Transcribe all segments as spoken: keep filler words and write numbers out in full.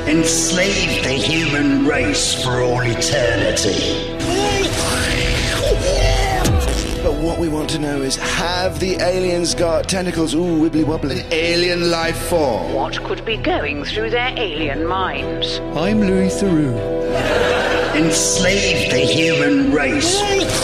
Enslave the human race for all eternity. But what we want to know is, have the aliens got tentacles? Ooh, wibbly wobbly. Alien life form. What could be going through their alien minds? I'm Louis Theroux. Enslave the human race.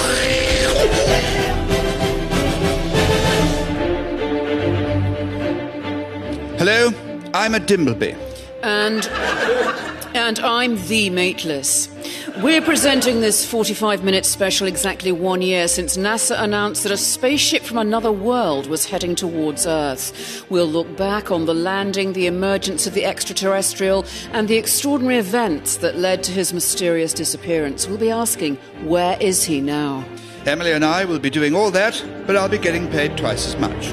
Hello, I'm a Dimbleby. And... and I'm the Mateless. We're presenting this forty-five minute special exactly one year since NASA announced that a spaceship from another world was heading towards Earth. We'll look back on the landing, the emergence of the extraterrestrial, and the extraordinary events that led to his mysterious disappearance. We'll be asking, where is he now? Emily and I will be doing all that, but I'll be getting paid twice as much.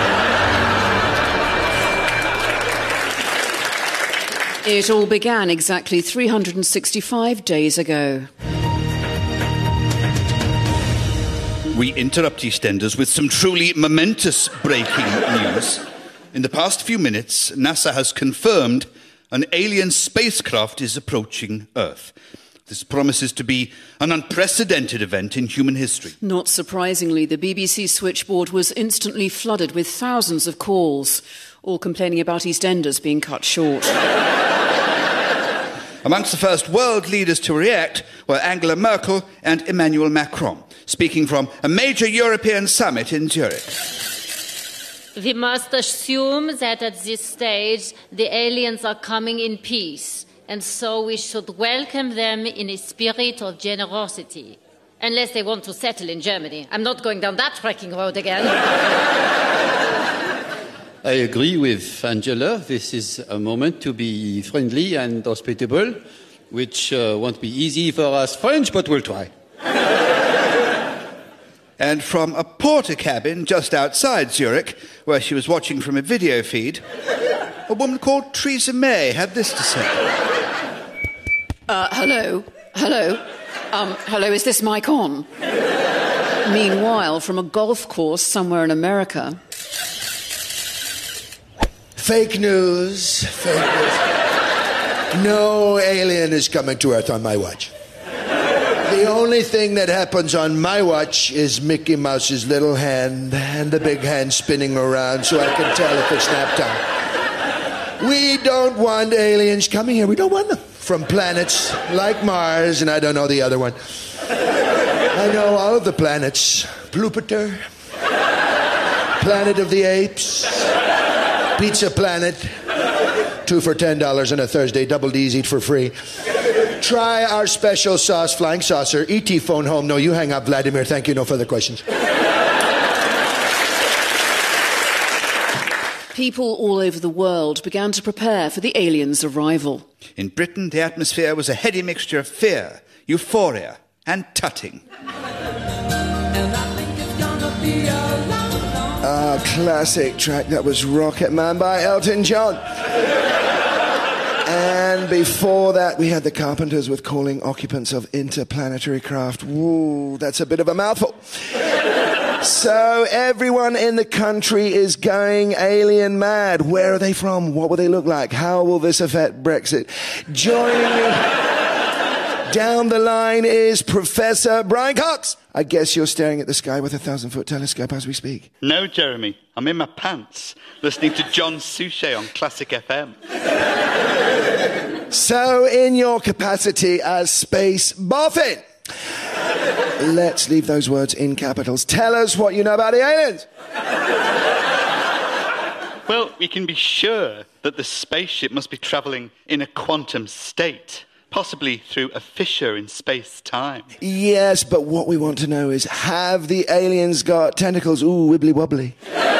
It all began exactly three hundred sixty-five days ago. We interrupt EastEnders with some truly momentous breaking news. In the past few minutes, NASA has confirmed an alien spacecraft is approaching Earth. This promises to be an unprecedented event in human history. Not surprisingly, the B B C switchboard was instantly flooded with thousands of calls, all complaining about EastEnders being cut short. Amongst the first world leaders to react were Angela Merkel and Emmanuel Macron, speaking from a major European summit in Zurich. We must assume that at this stage the aliens are coming in peace, and so we should welcome them in a spirit of generosity. Unless they want to settle in Germany. I'm not going down that trekking road again. I agree with Angela. This is a moment to be friendly and hospitable, which uh, won't be easy for us French, but we'll try. And from a porter cabin just outside Zurich, where she was watching from a video feed, a woman called Theresa May had this to say. Uh, hello? Hello? Um, hello, is this mic on? Meanwhile, from a golf course somewhere in America... Fake news. Fake news. No alien is coming to Earth on my watch. The only thing that happens on my watch is Mickey Mouse's little hand and the big hand spinning around so I can tell if it's nap time. We don't want aliens coming here. We don't want them. From planets like Mars, and I don't know the other one. I know all of the planets. Pluper, Planet of the Apes, Pizza Planet, two for ten dollars on a Thursday, double D's eat for free. Try our special sauce, Flying Saucer. E T phone home. No, you hang up, Vladimir. Thank you. No further questions. People all over the world began to prepare for the aliens' arrival. In Britain, the atmosphere was a heady mixture of fear, euphoria, and tutting. Ah, classic track. That was Rocket Man by Elton John. And before that, we had the Carpenters with Calling Occupants of Interplanetary Craft. Woo, that's a bit of a mouthful. So everyone in the country is going alien mad. Where are they from? What will they look like? How will this affect Brexit? Joining me down the line is Professor Brian Cox. I guess you're staring at the sky with a thousand-foot telescope as we speak. No, Jeremy. I'm in my pants, listening to John Suchet on Classic F M. So, in your capacity as Space Boffin, let's leave those words in capitals. Tell us what you know about the aliens. Well, we can be sure that the spaceship must be travelling in a quantum state, possibly through a fissure in space-time. Yes, but what we want to know is, have the aliens got tentacles? Ooh, wibbly wobbly.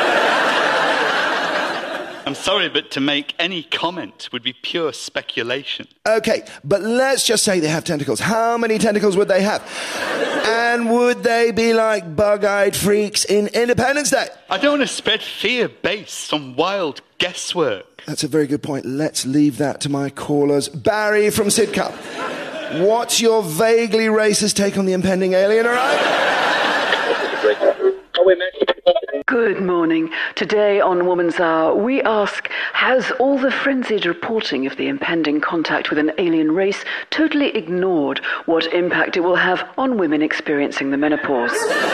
I'm sorry, but to make any comment would be pure speculation. Okay, but let's just say they have tentacles. How many tentacles would they have? And would they be like bug-eyed freaks in Independence Day? I don't want to spread fear based on wild guesswork. That's a very good point. Let's leave that to my callers. Barry from Sidcup. What's your vaguely racist take on the impending alien arrival? Good morning. Today on Woman's Hour, we ask, has all the frenzied reporting of the impending contact with an alien race totally ignored what impact it will have on women experiencing the menopause?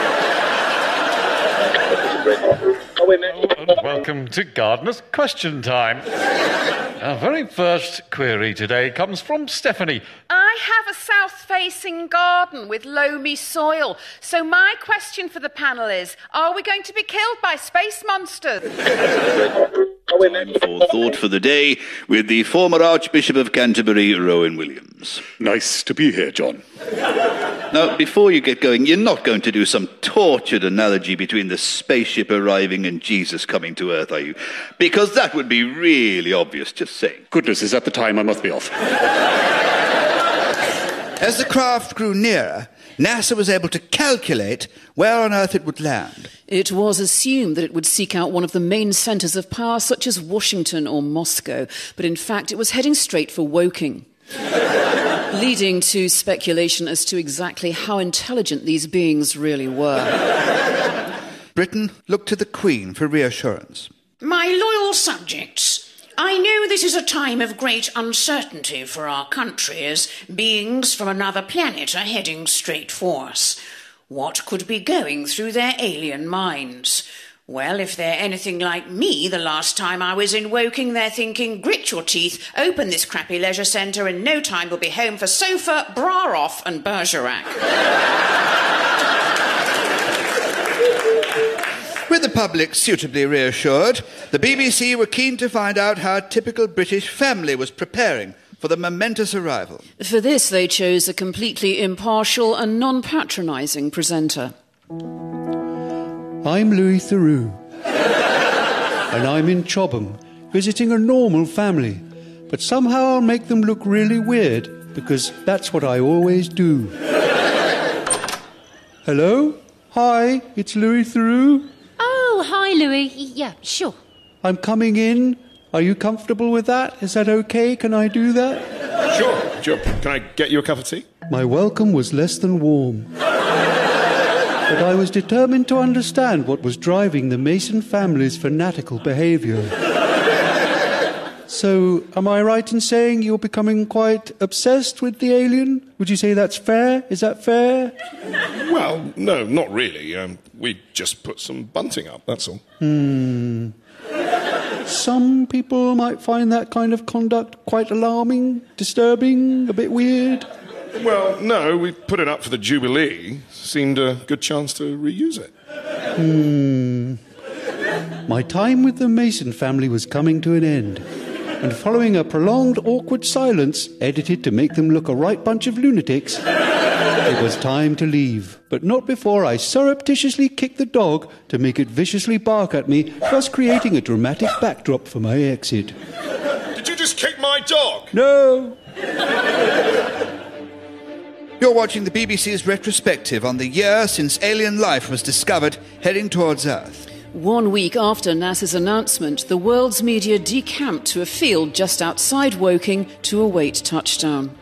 Welcome to Gardener's Question Time. Our very first query today comes from Stephanie. I have a south-facing garden with loamy soil, so my question for the panel is, are we going to be killed by space monsters? Time for Thought for the Day with the former Archbishop of Canterbury, Rowan Williams. Nice to be here, John. Now, before you get going, you're not going to do some tortured analogy between the spaceship arriving and Jesus coming to Earth, are you? Because that would be really obvious, just saying. Goodness, is that the time I must be off? As the craft grew nearer, NASA was able to calculate where on Earth it would land. It was assumed that it would seek out one of the main centres of power, such as Washington or Moscow, but in fact it was heading straight for Woking, leading to speculation as to exactly how intelligent these beings really were. Britain looked to the Queen for reassurance. My loyal subjects, I know this is a time of great uncertainty for our country as beings from another planet are heading straight for us. What could be going through their alien minds? Well, if they're anything like me, the last time I was in Woking, they're thinking, grit your teeth, open this crappy leisure centre, in no time we'll be home for sofa, bra off and Bergerac. With the public suitably reassured, the B B C were keen to find out how a typical British family was preparing for the momentous arrival. For this, they chose a completely impartial and non-patronising presenter. I'm Louis Theroux, and I'm in Chobham, visiting a normal family, but somehow I'll make them look really weird, because that's what I always do. Hello? Hi, it's Louis Theroux. Oh, hi, Louis. Yeah, sure. I'm coming in. Are you comfortable with that? Is that okay? Can I do that? Sure, sure. Can I get you a cup of tea? My welcome was less than warm. But I was determined to understand what was driving the Mason family's fanatical behaviour. So, am I right in saying you're becoming quite obsessed with the alien? Would you say that's fair? Is that fair? Well, no, not really. Um, we just put some bunting up, that's all. Hmm. Some people might find that kind of conduct quite alarming, disturbing, a bit weird. Well, no, we put it up for the Jubilee. Seemed a good chance to reuse it. Hmm. My time with the Mason family was coming to an end. And following a prolonged awkward silence, edited to make them look a right bunch of lunatics, it was time to leave. But not before I surreptitiously kicked the dog to make it viciously bark at me, thus creating a dramatic backdrop for my exit. Did you just kick my dog? No! You're watching the B B C's retrospective on the year since alien life was discovered heading towards Earth. One week after NASA's announcement, the world's media decamped to a field just outside Woking to await touchdown.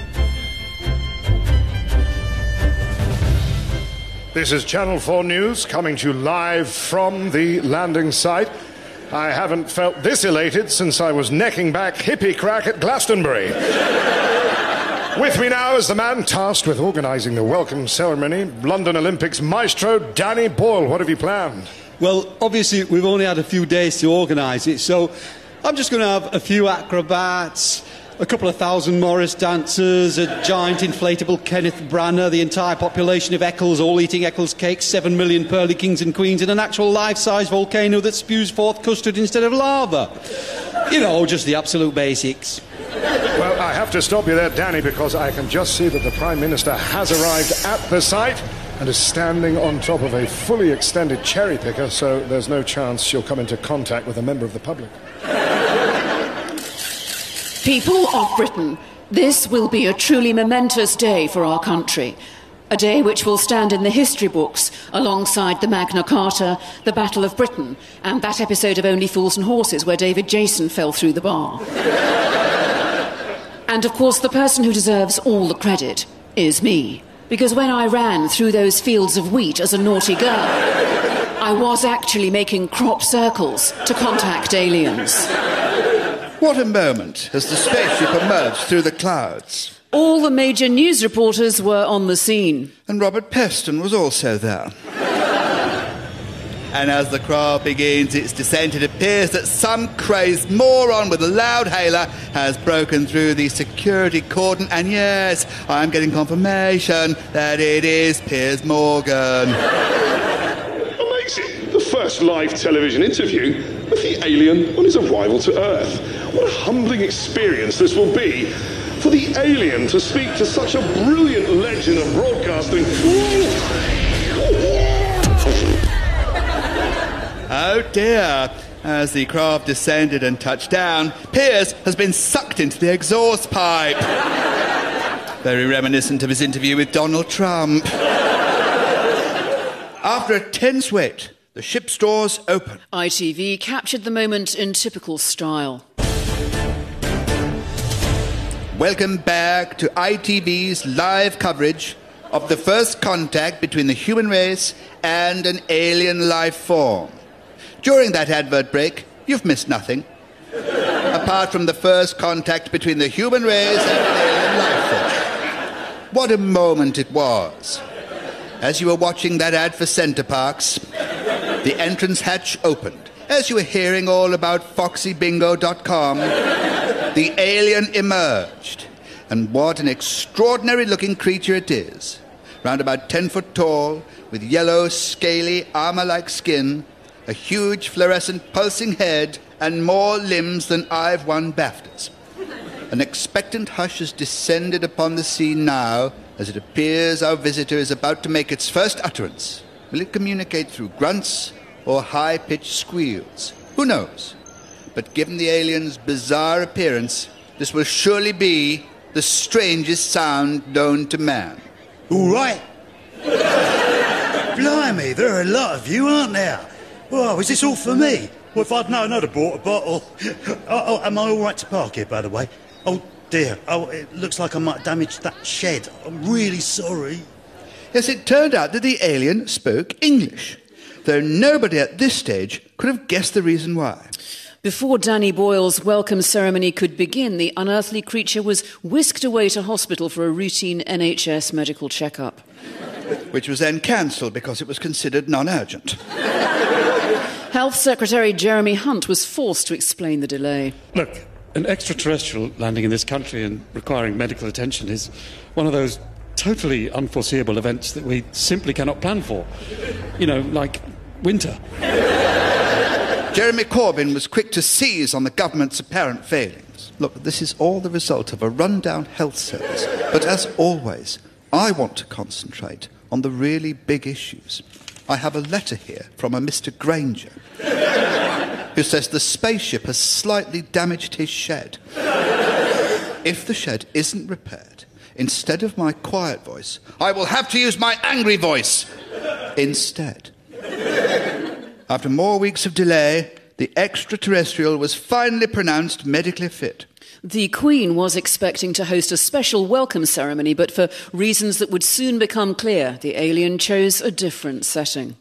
This is Channel four News coming to you live from the landing site. I haven't felt this elated since I was necking back hippie crack at Glastonbury. With me now is the man tasked with organising the welcome ceremony, London Olympics maestro Danny Boyle. What have you planned? Well, obviously, we've only had a few days to organise it, so I'm just going to have a few acrobats, a couple of thousand Morris dancers, a giant inflatable Kenneth Branagh, the entire population of Eccles all eating Eccles cakes, seven million pearly kings and queens, and an actual life-size volcano that spews forth custard instead of lava. You know, just the absolute basics. Well, I have to stop you there, Danny, because I can just see that the Prime Minister has arrived at the site and is standing on top of a fully extended cherry picker, so there's no chance she'll come into contact with a member of the public. People of Britain, this will be a truly momentous day for our country. A day which will stand in the history books alongside the Magna Carta, the Battle of Britain, and that episode of Only Fools and Horses where David Jason fell through the bar. And, of course, the person who deserves all the credit is me. Because when I ran through those fields of wheat as a naughty girl, I was actually making crop circles to contact aliens. What a moment as the spaceship emerged through the clouds. All the major news reporters were on the scene. And Robert Peston was also there. And as the craft begins its descent, it appears that some crazed moron with a loud hailer has broken through the security cordon. And yes, I'm getting confirmation that it is Piers Morgan. Amazing. The first live television interview with the alien on his arrival to Earth. What a humbling experience this will be for the alien to speak to such a brilliant legend of broadcasting. Oh dear. As the craft descended and touched down, Piers has been sucked into the exhaust pipe. Very reminiscent of his interview with Donald Trump. After a tense wait, the ship's doors open. I T V captured the moment in typical style. Welcome back to I T V's live coverage of the first contact between the human race and an alien life form. During that advert break, you've missed nothing. Apart from the first contact between the human race and an alien life form. What a moment it was. As you were watching that ad for Center Parcs, the entrance hatch opened. As you were hearing all about foxy bingo dot com, the alien emerged. And what an extraordinary-looking creature it is. Round about ten foot tall, with yellow, scaly, armor-like skin, a huge fluorescent pulsing head, and more limbs than I've won BAFTAs. An expectant hush has descended upon the scene now, as it appears our visitor is about to make its first utterance. Will it communicate through grunts or high-pitched squeals? Who knows? But given the alien's bizarre appearance, this will surely be the strangest sound known to man. All right. Blimey, there are a lot of you, aren't there? Oh, is this all for me? Well, if I'd known, I'd have bought a bottle. Oh, oh, am I all right to park here, by the way? Oh, dear. Oh, it looks like I might damage that shed. I'm really sorry. Yes, it turned out that the alien spoke English, though nobody at this stage could have guessed the reason why. Before Danny Boyle's welcome ceremony could begin, the unearthly creature was whisked away to hospital for a routine N H S medical checkup. Which was then cancelled because it was considered non-urgent. Health Secretary Jeremy Hunt was forced to explain the delay. Look, an extraterrestrial landing in this country and requiring medical attention is one of those totally unforeseeable events that we simply cannot plan for. You know, like winter. Jeremy Corbyn was quick to seize on the government's apparent failings. Look, this is all the result of a run-down health service. But as always, I want to concentrate on the really big issues. I have a letter here from a Mister Granger who says the spaceship has slightly damaged his shed. If the shed isn't repaired, instead of my quiet voice, I will have to use my angry voice instead. After more weeks of delay, the extraterrestrial was finally pronounced medically fit. The Queen was expecting to host a special welcome ceremony, but for reasons that would soon become clear, the alien chose a different setting.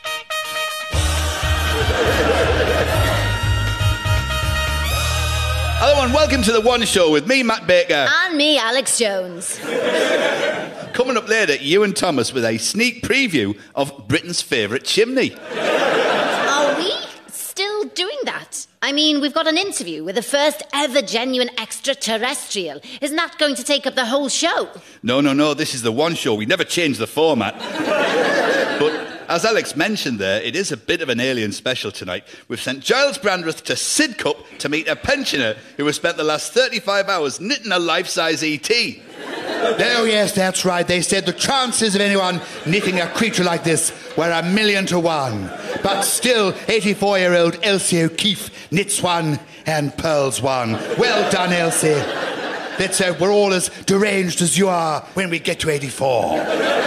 Hello and welcome to The One Show with me, Matt Baker. And me, Alex Jones. Coming up later, Ewan Thomas with a sneak preview of Britain's favourite chimney. Are we still doing that? I mean, we've got an interview with the first ever genuine extraterrestrial. Isn't that going to take up the whole show? No, no, no, this is The One Show. We never change the format. But as Alex mentioned there, it is a bit of an alien special tonight. We've sent Giles Brandreth to Sidcup to meet a pensioner who has spent the last thirty-five hours knitting a life-size E T. Oh, yes, that's right. They said the chances of anyone knitting a creature like this were a million to one. But still, eighty-four-year-old Elsie O'Keefe knits one and pearls one. Well done, Elsie. Let's hope we're all as deranged as you are when we get to eighty-four.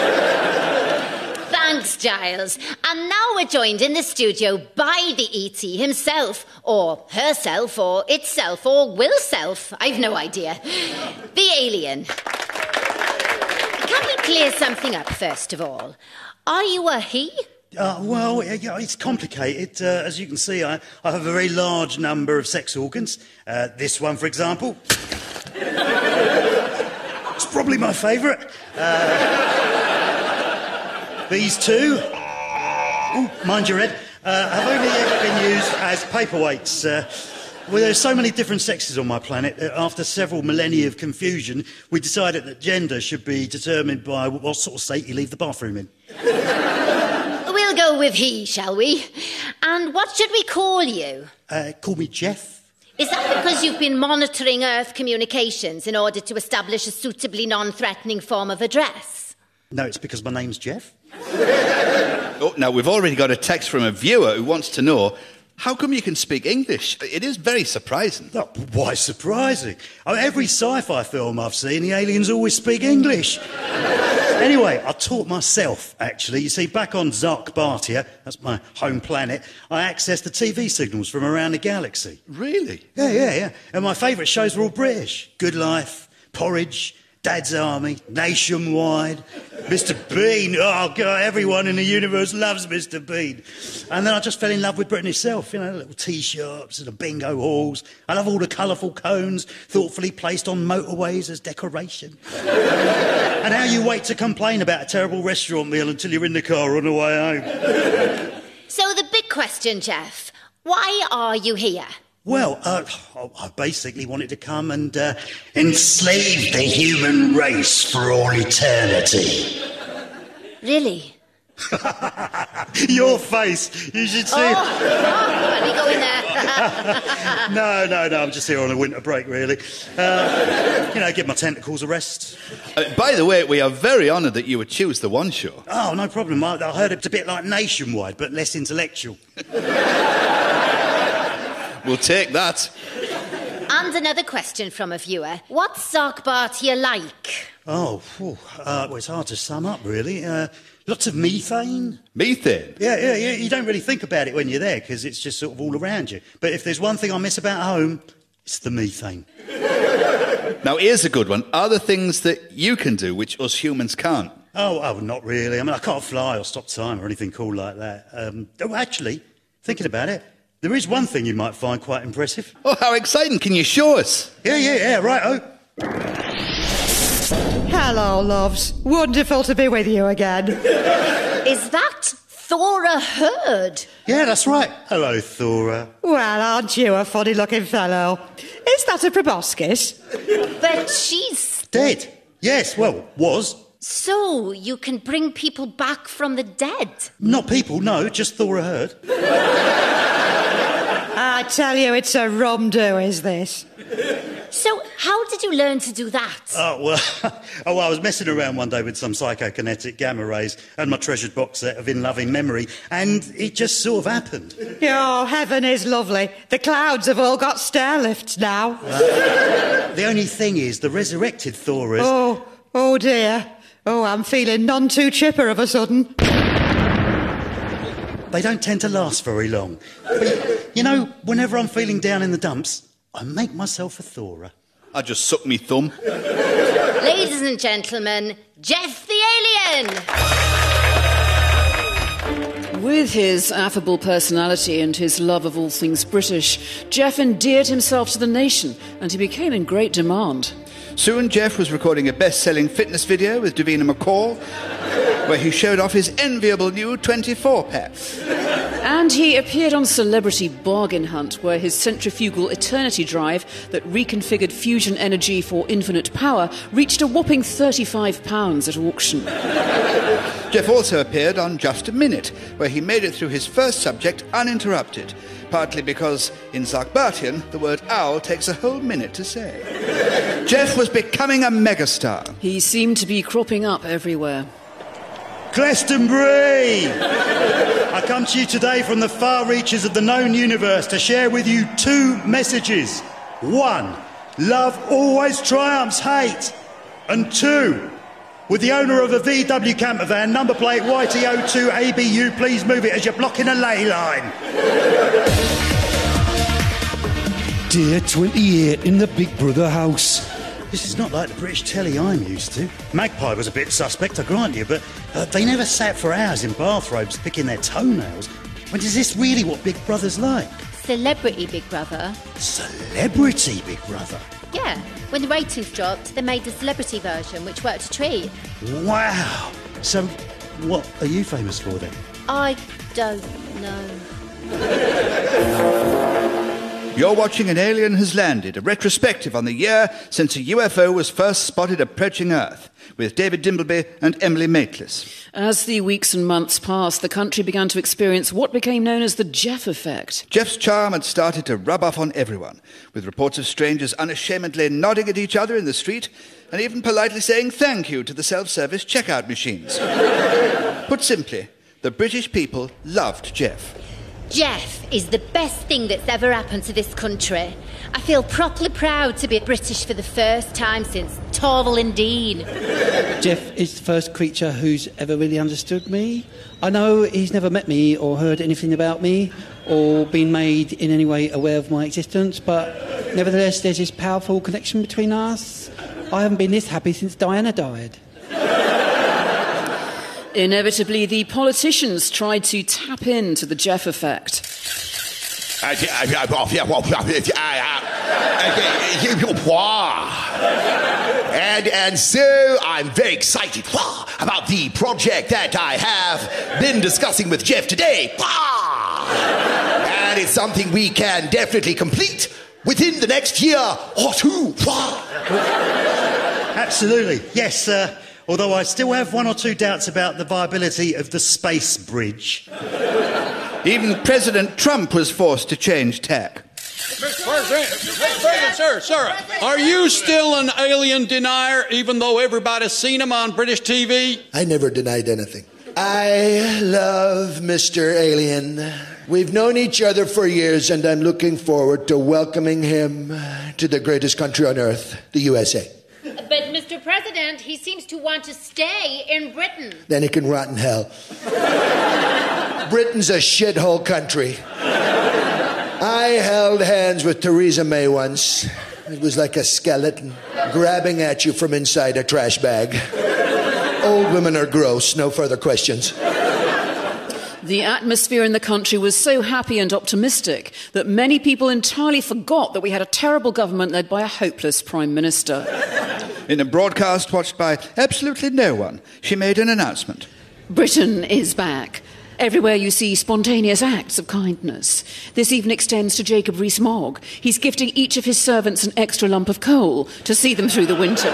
Thanks, Giles. And now we're joined in the studio by the E T himself, or herself, or itself, or will self. I've no idea. The alien. Can we clear something up, first of all? Are you a he Uh, well, yeah, yeah, it's complicated. Uh, as you can see, I, I have a very large number of sex organs. Uh, this one, for example. It's probably my favourite. Uh, these two. Ooh, mind your head. Uh, have only ever been used as paperweights. Uh, well, there's so many different sexes on my planet that after several millennia of confusion, we decided that gender should be determined by what sort of state you leave the bathroom in. We'll go with he, shall we? And what should we call you? Uh, call me Jeff. Is that because you've been monitoring Earth communications in order to establish a suitably non-threatening form of address? No, it's because my name's Jeff. Oh, now, we've already got a text from a viewer who wants to know, how come you can speak English? It is very surprising. Oh, why surprising? Oh, every sci-fi film I've seen, the aliens always speak English. Anyway, I taught myself, actually. You see, back on Zarkbartia, that's my home planet, I accessed the T V signals from around the galaxy. Really? Yeah, yeah, yeah. And my favourite shows were all British. Good Life, Porridge, Dad's Army, Nationwide, Mister Bean. Oh, God, everyone in the universe loves Mister Bean. And then I just fell in love with Britain itself, you know, little tea shops and the bingo halls. I love all the colourful cones thoughtfully placed on motorways as decoration. And how you wait to complain about a terrible restaurant meal until you're in the car on the way home. So the big question, Jeff, why are you here? Well, uh, I basically wanted to come and uh, enslave the human race for all eternity. Really? Your face, you should see. Oh, oh let me go in there. no, no, no, I'm just here on a winter break, really. Uh, you know, give my tentacles a rest. Uh, by the way, we are very honoured that you would choose the One Show. Oh, no problem. I, I heard it's a bit like Nationwide, but less intellectual. We'll take that. And another question from a viewer. What's Zarkbartia like? Oh, whew, uh, well, it's hard to sum up, really. Uh, lots of methane. Methane? Yeah, yeah, yeah. You don't really think about it when you're there because it's just sort of all around you. But if there's one thing I miss about home, it's the methane. Now, here's a good one. Are there things that you can do which us humans can't? Oh, oh, not really. I mean, I can't fly or stop time or anything cool like that. Um, oh, actually, thinking about it, there is one thing you might find quite impressive. Oh, how exciting. Can you show us? Yeah, yeah, yeah, right-o. Hello, loves. Wonderful to be with you again. Is that Thora Hurd? Yeah, that's right. Hello, Thora. Well, aren't you a funny-looking fellow? Is that a proboscis? But she's... Dead. Yes, well, was. So, you can bring people back from the dead? Not people, no, just Thora Hurd. I tell you, it's a rum do, is this? So, how did you learn to do that? Oh, well, oh, well, I was messing around one day with some psychokinetic gamma rays and my treasured box set of In Loving Memory, and it just sort of happened. Oh, heaven is lovely. The clouds have all got stair lifts now. Uh, the only thing is, the resurrected Thoras... Oh, oh dear. Oh, I'm feeling none too chipper of a sudden. They don't tend to last very long. But, you know, whenever I'm feeling down in the dumps, I make myself a Thora. I just suck me thumb. Ladies and gentlemen, Jeff the Alien! With his affable personality and his love of all things British, Jeff endeared himself to the nation, and he became in great demand. Soon, Jeff was recording a best-selling fitness video with Davina McCall, where he showed off his enviable new twenty-four pack. And he appeared on Celebrity Bargain Hunt, where his centrifugal eternity drive that reconfigured fusion energy for infinite power reached a whopping thirty-five pounds at auction. Jeff also appeared on Just a Minute, where he made it through his first subject uninterrupted, partly because in Zarkbartian the word owl takes a whole minute to say. Jeff was becoming a megastar. He seemed to be cropping up everywhere. Glastonbury! I come to you today from the far reaches of the known universe to share with you two messages. One, love always triumphs hate. And two, with the owner of a V W camper van, number plate Y T O two A B U, please move it as you're blocking a ley line. Day twenty-eight in the Big Brother house. This is not like the British telly I'm used to. Magpie was a bit suspect, I grant you, but uh, they never sat for hours in bathrobes picking their toenails. When is this really what Big Brother's like? Celebrity Big Brother. Celebrity Big Brother? Yeah. When the ratings dropped, they made the celebrity version, which worked a treat. Wow. So, what are you famous for then? I don't know. You're watching An Alien Has Landed, a retrospective on the year since a U F O was first spotted approaching Earth, with David Dimbleby and Emily Maitlis. As the weeks and months passed, the country began to experience what became known as the Jeff effect. Jeff's charm had started to rub off on everyone, with reports of strangers unashamedly nodding at each other in the street and even politely saying thank you to the self-service checkout machines. Put simply, the British people loved Jeff. Jeff is the best thing that's ever happened to this country. I feel properly proud to be British for the first time since Torval and Dean. Jeff is the first creature who's ever really understood me. I know he's never met me or heard anything about me or been made in any way aware of my existence, but nevertheless there's this powerful connection between us. I haven't been this happy since Diana died. Inevitably, the politicians tried to tap into the Jeff effect. And, and so I'm very excited about the project that I have been discussing with Jeff today. And it's something we can definitely complete within the next year or two. Absolutely, yes, sir. Although I still have one or two doubts about the viability of the space bridge. Even President Trump was forced to change tack. Mister President, Mister President, sir, sir, are you still an alien denier, even though everybody's seen him on British T V? I never denied anything. I love Mister Alien. We've known each other for years, and I'm looking forward to welcoming him to the greatest country on earth, the U S A. But, Mister President, he seems to want to stay in Britain. Then he can rot in hell. Britain's a shithole country. I held hands with Theresa May once. It was like a skeleton grabbing at you from inside a trash bag. Old women are gross, no further questions. The atmosphere in the country was so happy and optimistic that many people entirely forgot that we had a terrible government led by a hopeless Prime Minister. In a broadcast watched by absolutely no one, she made an announcement. Britain is back. Everywhere you see spontaneous acts of kindness. This even extends to Jacob Rees-Mogg. He's gifting each of his servants an extra lump of coal to see them through the winter.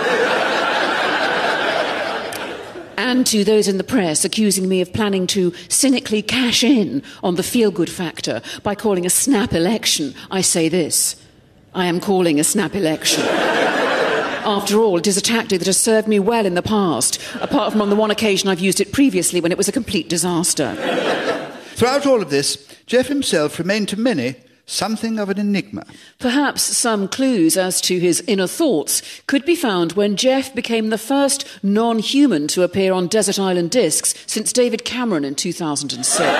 And to those in the press accusing me of planning to cynically cash in on the feel-good factor by calling a snap election, I say this: I am calling a snap election. After all, it is a tactic that has served me well in the past, apart from on the one occasion I've used it previously when it was a complete disaster. Throughout all of this, Jeff himself remained to many something of an enigma. Perhaps some clues as to his inner thoughts could be found when Jeff became the first non-human to appear on Desert Island Discs since David Cameron in two thousand six.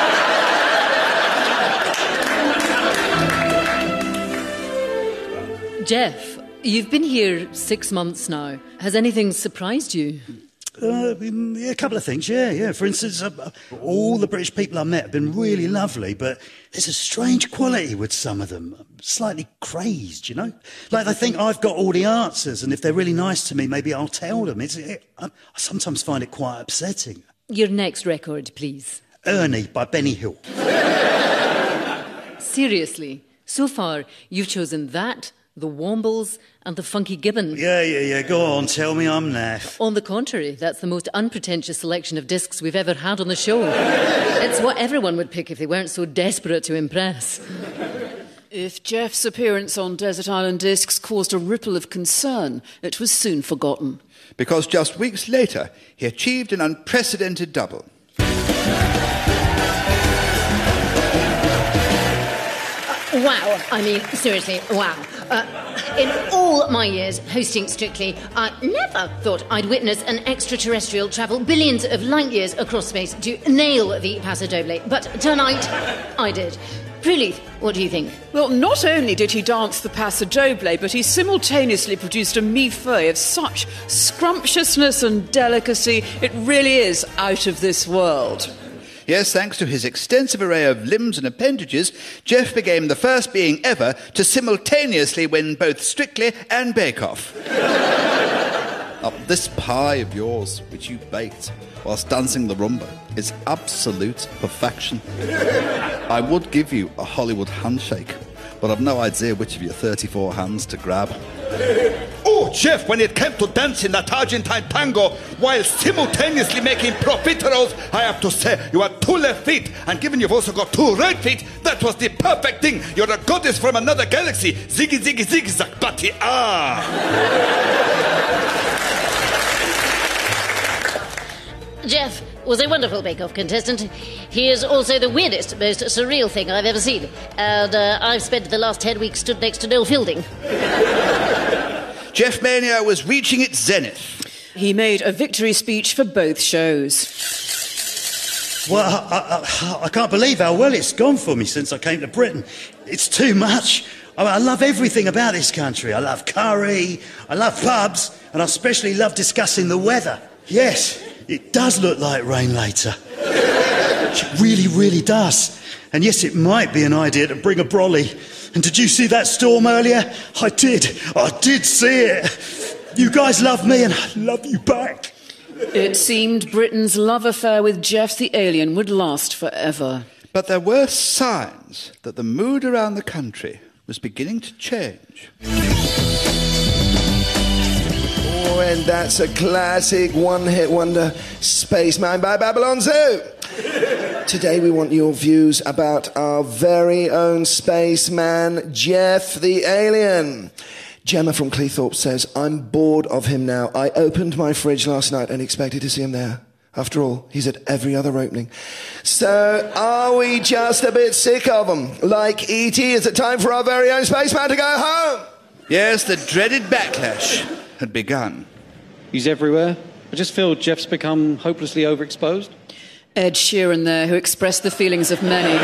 Jeff, you've been here six months now. Has anything surprised you? Uh, yeah, a couple of things, yeah, yeah. For instance, uh, all the British people I met have been really lovely, but there's a strange quality with some of them. Slightly crazed, you know? Like they think I've got all the answers, and if they're really nice to me, maybe I'll tell them. It's, it, I, I sometimes find it quite upsetting. Your next record, please. Ernie by Benny Hill. Seriously, so far you've chosen that, the Wombles and the Funky Gibbons. Yeah, yeah, yeah. Go on, tell me I'm naff. On the contrary, that's the most unpretentious selection of discs we've ever had on the show. It's what everyone would pick if they weren't so desperate to impress. If Jeff's appearance on Desert Island Discs caused a ripple of concern, it was soon forgotten. Because just weeks later, he achieved an unprecedented double. Wow, I mean, seriously, wow. Uh, in all my years hosting Strictly, I never thought I'd witness an extraterrestrial travel billions of light years across space to nail the Paso Doble. But tonight, I did. Prue, what do you think? Well, not only did he dance the Paso Doble, but he simultaneously produced a millefeuille of such scrumptiousness and delicacy, it really is out of this world. Yes, thanks to his extensive array of limbs and appendages, Jeff became the first being ever to simultaneously win both Strictly and Bake Off. Oh, this pie of yours, which you baked whilst dancing the rumba, is absolute perfection. I would give you a Hollywood handshake, but I've no idea which of your thirty-four hands to grab. Oh, Jeff, when it came to dancing that Argentine tango while simultaneously making profiteroles, I have to say, you had two left feet, and given you've also got two right feet, that was the perfect thing. You're a goddess from another galaxy. Ziggy, ziggy, ziggy, zag, batty, ah. Jeff was a wonderful Bake-Off contestant. He is also the weirdest, most surreal thing I've ever seen. And uh, I've spent the last ten weeks stood next to Noel Fielding. Jeff Mania was reaching its zenith. He made a victory speech for both shows. Well, I, I, I can't believe how well it's gone for me since I came to Britain. It's too much. I, I love everything about this country. I love curry, I love pubs, and I especially love discussing the weather. Yes, it does look like rain later. It really, really does. And yes, it might be an idea to bring a brolly. And did you see that storm earlier? I did. I did see it. You guys love me and I love you back. It seemed Britain's love affair with Jeff the Alien would last forever. But there were signs that the mood around the country was beginning to change. Oh, and that's a classic one-hit wonder, Spaceman by Babylon Zoo. Today we want your views about our very own spaceman, Jeff the Alien. Gemma from Cleethorpes says, I'm bored of him now. I opened my fridge last night and expected to see him there. After all, he's at every other opening. So, are we just a bit sick of him? Like E T, is it time for our very own spaceman to go home? Yes, the dreaded backlash had begun. He's everywhere. I just feel Jeff's become hopelessly overexposed. Ed Sheeran there, who expressed the feelings of many.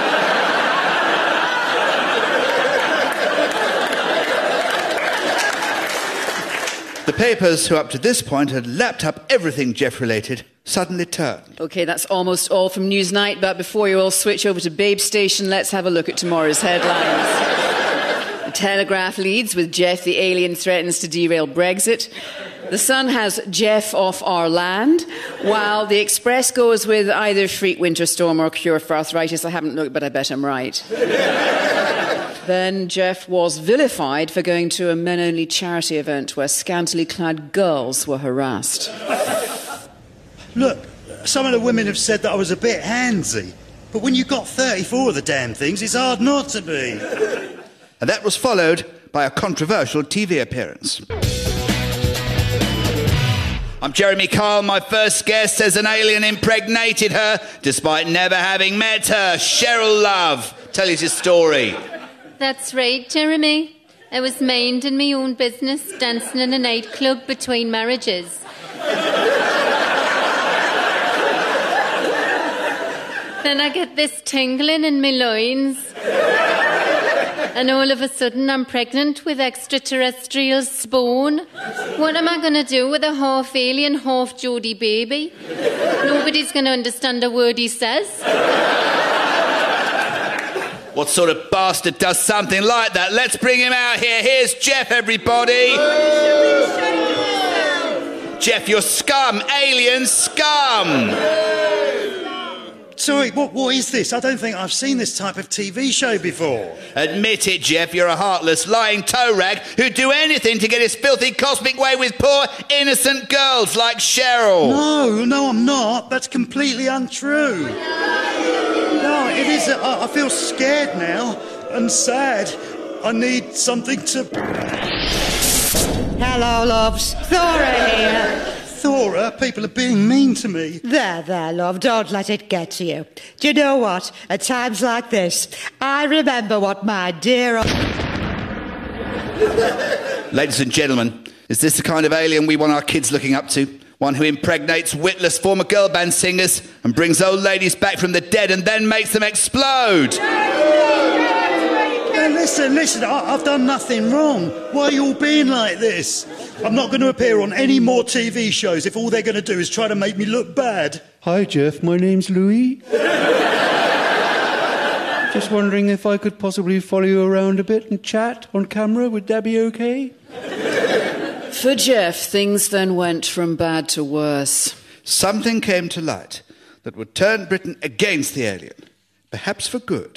The papers, who up to this point had lapped up everything Jeff-related, suddenly turned. OK, that's almost all from Newsnight, but before you all switch over to Babe Station, let's have a look at tomorrow's headlines. The Telegraph leads with Jeff the Alien threatens to derail Brexit. The Sun has Jeff off our land, while the Express goes with either freak winter storm or cure for arthritis. I haven't looked, but I bet I'm right. Then Jeff was vilified for going to a men-only charity event where scantily clad girls were harassed. Look, some of the women have said that I was a bit handsy, but when you've got thirty-four of the damn things, it's hard not to be. And that was followed by a controversial T V appearance. I'm Jeremy Kyle. My first guest says an alien impregnated her despite never having met her. Cheryl Love, tell us your story. That's right, Jeremy. I was minding my own business, dancing in a nightclub between marriages. Then I get this tingling in my loins. And all of a sudden I'm pregnant with extraterrestrial spawn. What am I going to do with a half alien, half Geordie baby? Nobody's going to understand a word he says. What sort of bastard does something like that? Let's bring him out here. Here's Jeff, everybody. Jeff, you're scum. Alien scum. Sorry, what, what is this? I don't think I've seen this type of T V show before. Admit it, Jeff. You're a heartless, lying toe rag who'd do anything to get his filthy cosmic way with poor, innocent girls like Cheryl. No, no, I'm not. That's completely untrue. No, it is. I, I feel scared now and sad. I need something to... Hello, loves. Thora here. Thora, people are being mean to me. There, there, love, don't let it get to you. Do you know what? At times like this, I remember what my dear... Ladies and gentlemen, is this the kind of alien we want our kids looking up to? One who impregnates witless former girl band singers and brings old ladies back from the dead and then makes them explode. Now listen, listen, I, I've done nothing wrong. Why are you all being like this? I'm not going to appear on any more T V shows if all they're going to do is try to make me look bad. Hi, Jeff. My name's Louis. Just wondering if I could possibly follow you around a bit and chat on camera. Would that be okay? For Jeff, things then went from bad to worse. Something came to light that would turn Britain against the alien, perhaps for good.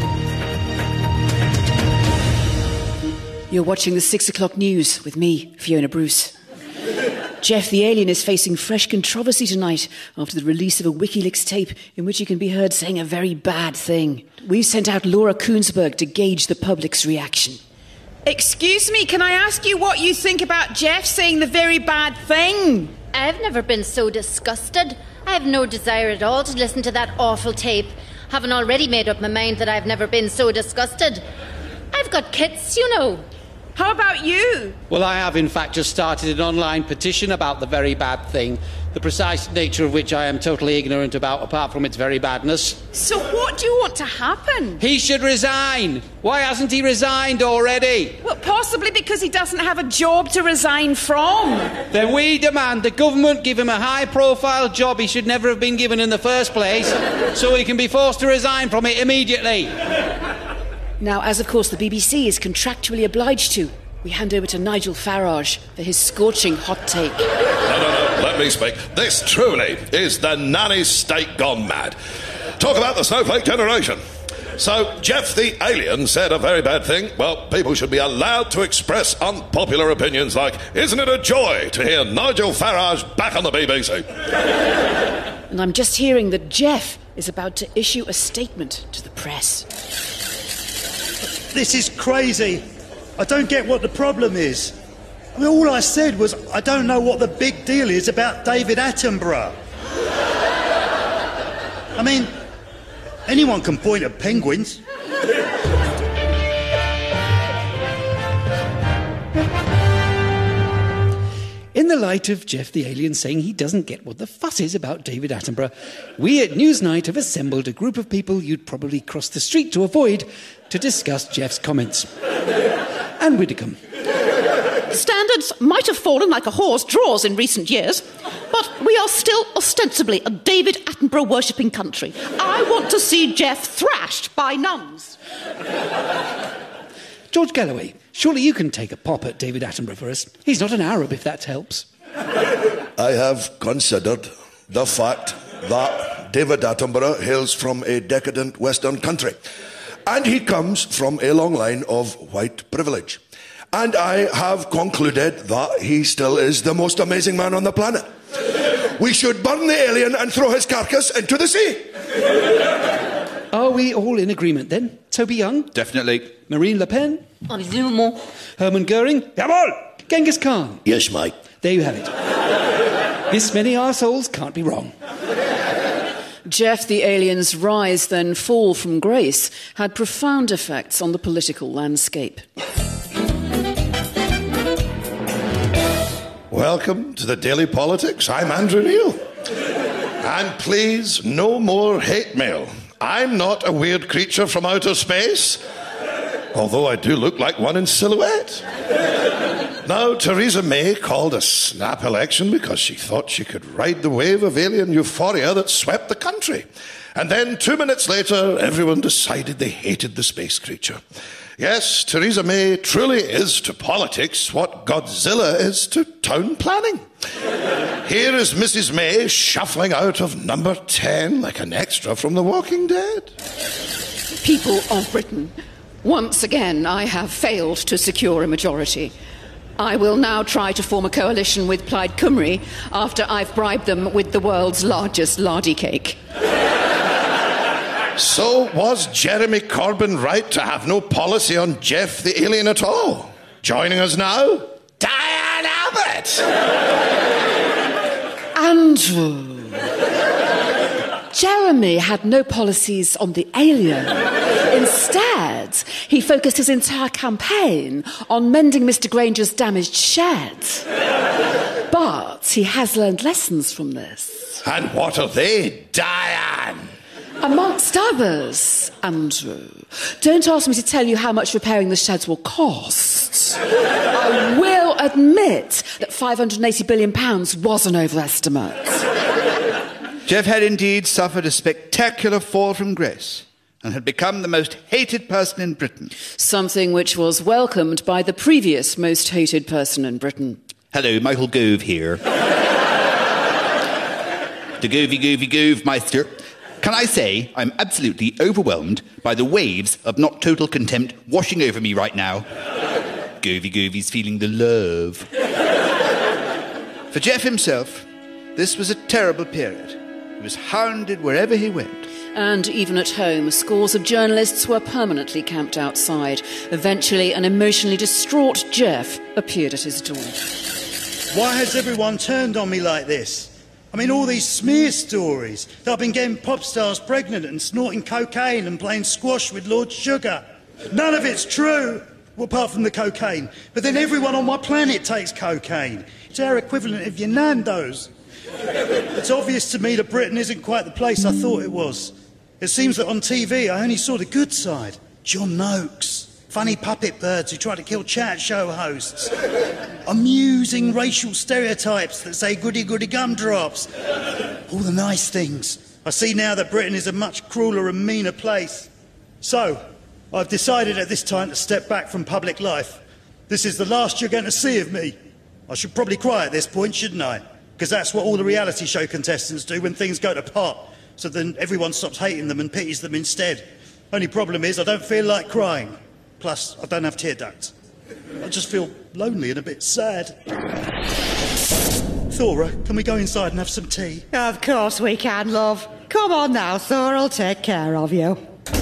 You're watching the six o'clock news with me, Fiona Bruce. Jeff the alien is facing fresh controversy tonight after the release of a WikiLeaks tape in which he can be heard saying a very bad thing. We've sent out Laura Koonsberg to gauge the public's reaction. Excuse me, can I ask you what you think about Jeff saying the very bad thing? I've never been so disgusted. I have no desire at all to listen to that awful tape. Having already made up my mind that I've never been so disgusted. I've got kits, you know. How about you? Well, I have in fact just started an online petition about the very bad thing, the precise nature of which I am totally ignorant about, apart from its very badness. So what do you want to happen? He should resign. Why hasn't he resigned already? Well, possibly because he doesn't have a job to resign from. Then we demand the government give him a high-profile job he should never have been given in the first place, so he can be forced to resign from it immediately. Now, as of course the B B C is contractually obliged to, we hand over to Nigel Farage for his scorching hot take. No, no, no, let me speak. This truly is the nanny state gone mad. Talk about the snowflake generation. So, Jeff the alien said a very bad thing. Well, people should be allowed to express unpopular opinions like, isn't it a joy to hear Nigel Farage back on the B B C? And I'm just hearing that Jeff is about to issue a statement to the press. This is crazy. I don't get what the problem is. I mean, all I said was I don't know what the big deal is about David Attenborough. I mean, anyone can point at penguins. In the light of Jeff the alien saying he doesn't get what the fuss is about David Attenborough, we at Newsnight have assembled a group of people you'd probably cross the street to avoid to discuss Jeff's comments. And Widdicombe. Standards might have fallen like a horse draws in recent years, but we are still ostensibly a David Attenborough worshipping country. I want to see Jeff thrashed by nuns. George Galloway, surely you can take a pop at David Attenborough for us. He's not an Arab, if that helps. I have considered the fact that David Attenborough hails from a decadent Western country, and he comes from a long line of white privilege. And I have concluded that he still is the most amazing man on the planet. We should burn the alien and throw his carcass into the sea. Are we all in agreement then? Toby Young? Definitely. Marine Le Pen? Absolument. Hermann Goering? Jawohl! Genghis Khan? Yes, mate. There you have it. This many arseholes can't be wrong. Jeff the alien's rise then fall from grace had profound effects on the political landscape. Welcome to the Daily Politics. I'm Andrew Neil. And please, no more hate mail. I'm not a weird creature from outer space, although I do look like one in silhouette. Now, Theresa May called a snap election because she thought she could ride the wave of alien euphoria that swept the country. And then, two minutes later, everyone decided they hated the space creature. Yes, Theresa May truly is to politics what Godzilla is to town planning. Here is Missus May shuffling out of number ten like an extra from The Walking Dead. People of Britain, once again I have failed to secure a majority. I will now try to form a coalition with Plaid Cymru after I've bribed them with the world's largest lardy cake. So was Jeremy Corbyn right to have no policy on Jeff the alien at all? Joining us now, Diane Abbott! Andrew. Jeremy had no policies on the alien. Instead, he focused his entire campaign on mending Mister Granger's damaged shed. But he has learned lessons from this. And what are they, Diane? Amongst others, Andrew, don't ask me to tell you how much repairing the sheds will cost. I will admit that five hundred eighty billion pounds was an overestimate. Jeff had indeed suffered a spectacular fall from grace and had become the most hated person in Britain. Something which was welcomed by the previous most hated person in Britain. Hello, Michael Gove here. The Govey Govey Gove Meister. Can I say I'm absolutely overwhelmed by the waves of not total contempt washing over me right now? Govey Govey's feeling the love. For Jeff himself, this was a terrible period. He was hounded wherever he went. And even at home, scores of journalists were permanently camped outside. Eventually, an emotionally distraught Jeff appeared at his door. Why has everyone turned on me like this? I mean, all these smear stories that I've been getting pop stars pregnant and snorting cocaine and playing squash with Lord Sugar. None of it's true, well, apart from the cocaine. But then everyone on my planet takes cocaine. It's our equivalent of your Nando's. It's obvious to me that Britain isn't quite the place I thought it was. It seems that on T V I only saw the good side. John Noakes, funny puppet birds who try to kill chat show hosts, amusing racial stereotypes that say goody goody gumdrops. All the nice things. I see now that Britain is a much crueler and meaner place. So, I've decided at this time to step back from public life. This is the last you're going to see of me. I should probably cry at this point, shouldn't I? Because that's what all the reality show contestants do when things go to pot. So then everyone stops hating them and pities them instead. Only problem is I don't feel like crying. Plus, I don't have tear ducts. I just feel lonely and a bit sad. Thora, can we go inside and have some tea? Of course we can, love. Come on now, Thora will take care of you.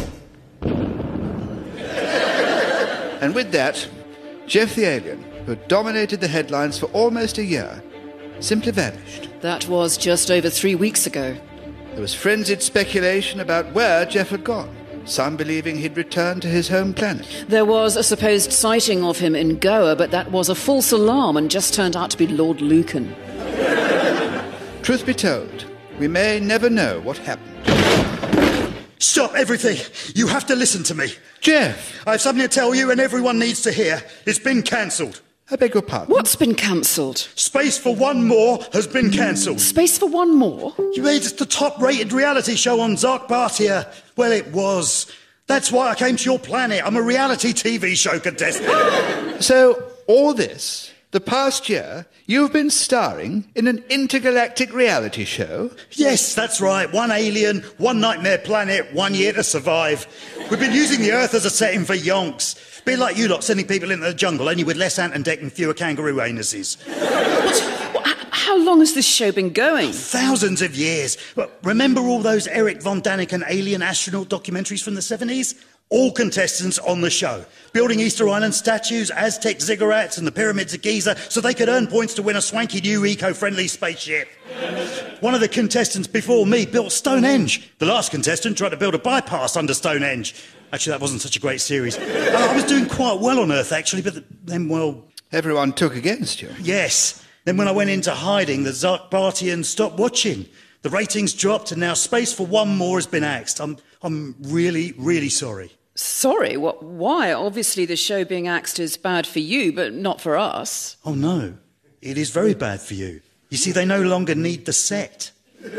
And with that, Jeff the Alien, who had dominated the headlines for almost a year, simply vanished. That was just over three weeks ago. There was frenzied speculation about where Jeff had gone, some believing he'd returned to his home planet. There was a supposed sighting of him in Goa, but that was a false alarm and just turned out to be Lord Lucan. Truth be told, we may never know what happened. Stop everything! You have to listen to me. Jeff! I have something to tell you and everyone needs to hear. It's been cancelled. I beg your pardon? What's been cancelled? Space for One More has been cancelled. Space for One More? You made it the top-rated reality show on Zark Bhatia. Well, it was. That's why I came to your planet. I'm a reality T V show contestant. So, all this, the past year, you've been starring in an intergalactic reality show? Yes, that's right. One alien, one nightmare planet, one year to survive. We've been using the Earth as a setting for yonks. Bit like you lot sending people into the jungle, only with less ant and deck and fewer kangaroo anuses. What? How long has this show been going? Thousands of years. Well, remember all those Eric Von Daniken alien astronaut documentaries from the seventies? All contestants on the show. Building Easter Island statues, Aztec ziggurats and the pyramids of Giza so they could earn points to win a swanky new eco-friendly spaceship. One of the contestants before me built Stonehenge. The last contestant tried to build a bypass under Stonehenge. Actually, that wasn't such a great series. Uh, I was doing quite well on Earth, actually, but then, well... Everyone took against you. Yes. Then when I went into hiding, the Zark Bhartians stopped watching. The ratings dropped and now Space for One More has been axed. I'm, I'm really, really sorry. Sorry? What? Why? Obviously the show being axed is bad for you, but not for us. Oh, no. It is very bad for you. You see, they no longer need the set. The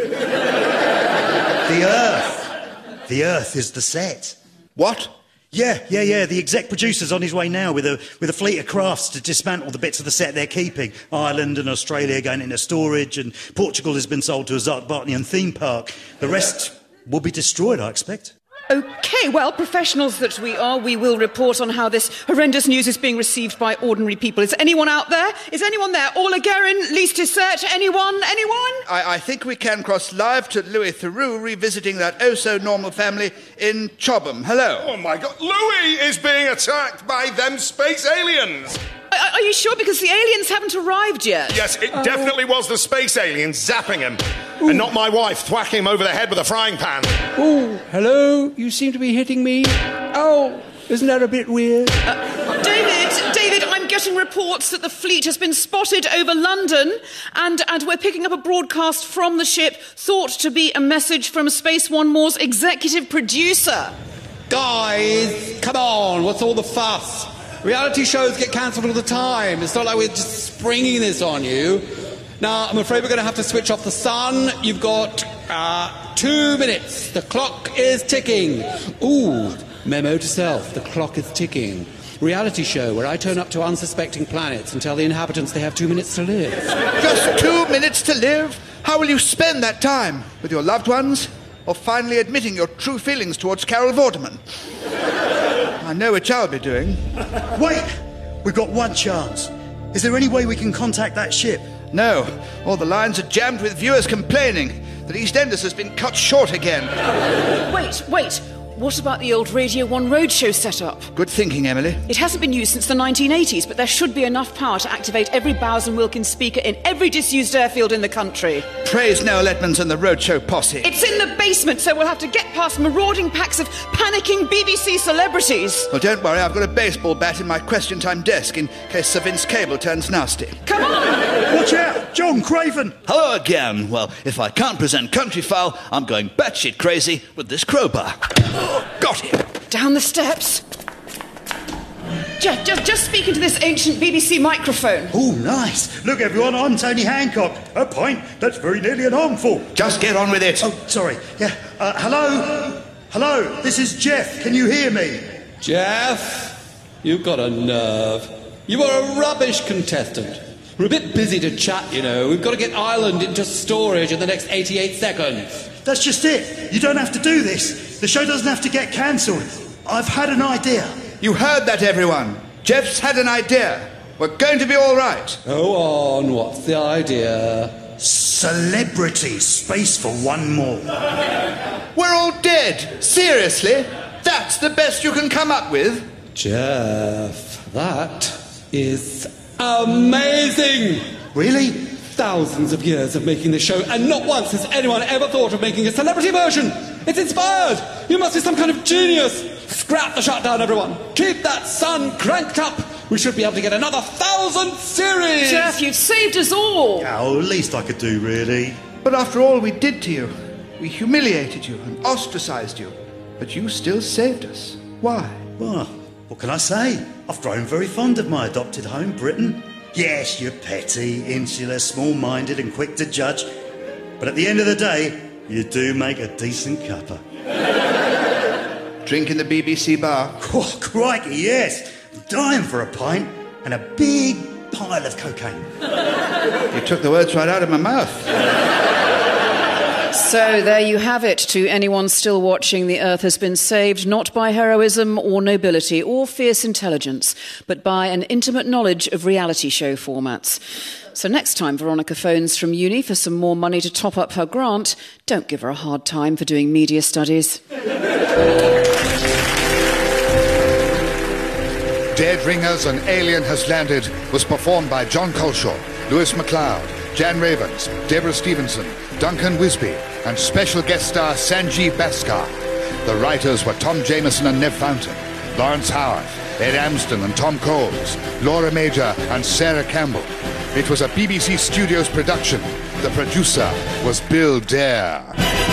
Earth. The Earth is the set. What? Yeah, yeah, yeah. The exec producer's on his way now with a with a fleet of crafts to dismantle the bits of the set they're keeping. Ireland and Australia going into storage, and Portugal has been sold to a Zark Bhartian theme park. The rest will be destroyed, I expect. OK, well, professionals that we are, we will report on how this horrendous news is being received by ordinary people. Is anyone out there? Is anyone there? Ola Guerin, Lise Tissette, anyone? Anyone? I, I think we can cross live to Louis Theroux revisiting that oh-so-normal family in Chobham. Hello. Oh, my God. Louis is being attacked by them space aliens. Are, are you sure? Because the aliens haven't arrived yet. Yes, it oh. definitely was the space aliens zapping him. Ooh. And not my wife thwacking him over the head with a frying pan. Oh, hello? You seem to be hitting me. Oh, isn't that a bit weird? Uh, David, David, I'm getting getting reports that the fleet has been spotted over London, and, and we're picking up a broadcast from the ship thought to be a message from Space One More's executive producer. Guys, come on, what's all the fuss? Reality shows get cancelled all the time. It's not like we're just springing this on you. Now, I'm afraid we're going to have to switch off the sun. You've got uh, two minutes. The clock is ticking. Ooh, memo to self. The clock is ticking. Reality show where I turn up to unsuspecting planets and tell the inhabitants they have two minutes to live. Just two minutes to live? How will you spend that time? With your loved ones? Or finally admitting your true feelings towards Carol Vorderman? I know which I'll be doing. Wait! We've got one chance. Is there any way we can contact that ship? No. All the lines are jammed with viewers complaining that EastEnders has been cut short again. Wait, wait. What about the old Radio one Roadshow setup? Good thinking, Emily. It hasn't been used since the nineteen eighties, but there should be enough power to activate every Bowers and Wilkins speaker in every disused airfield in the country. Praise Noel Edmonds and the Roadshow posse. It's in the basement, so we'll have to get past marauding packs of panicking B B C celebrities. Well, don't worry, I've got a baseball bat in my Question Time desk in case Sir Vince Cable turns nasty. Come on! Watch out! John Craven! Hello again. Well, if I can't present Countryfowl, I'm going batshit crazy with this crowbar. Got him. Down the steps. Jeff, just, just speak into this ancient B B C microphone. Oh, nice. Look, everyone, I'm Tony Hancock. A pint, that's very nearly an armful. Just get on with it. Oh, sorry. Yeah. Uh, hello? Hello, this is Jeff. Can you hear me? Jeff, you've got a nerve. You are a rubbish contestant. We're a bit busy to chat, you know. We've got to get Ireland into storage in the next eighty-eight seconds. That's just it. You don't have to do this. The show doesn't have to get cancelled. I've had an idea. You heard that, everyone. Jeff's had an idea. We're going to be all right. Go on, what's the idea? Celebrity space for one more. We're all dead. Seriously? That's the best you can come up with? Jeff, that is amazing. Really? Thousands of years of making this show, and not once has anyone ever thought of making a celebrity version. It's inspired. You must be some kind of genius. Scrap the shutdown, everyone. Keep that sun cranked up. We should be able to get another thousand series. Jeff, you've saved us all. Oh, least I could do, really. But after all we did to you, we humiliated you and ostracized you. But you still saved us. Why? Well, what can I say? I've grown very fond of my adopted home, Britain. Yes, you're petty, insular, small-minded and quick to judge. But at the end of the day, you do make a decent cuppa. Drink in the B B C bar? Oh, crikey, yes. I'm dying for a pint and a big pile of cocaine. You took the words right out of my mouth. So there you have it. To anyone still watching, the Earth has been saved not by heroism or nobility or fierce intelligence, but by an intimate knowledge of reality show formats. So next time Veronica phones from uni for some more money to top up her grant, don't give her a hard time for doing media studies. Dead Ringers, An Alien Has Landed was performed by John Culshaw, Lewis MacLeod, Jan Ravens, Deborah Stevenson, Duncan Wisby, and special guest star Sanjeev Bhaskar. The writers were Tom Jameson and Nev Fountain, Lawrence Howard, Ed Amsden and Tom Coles, Laura Major and Sarah Campbell. It was a B B C Studios production. The producer was Bill Dare.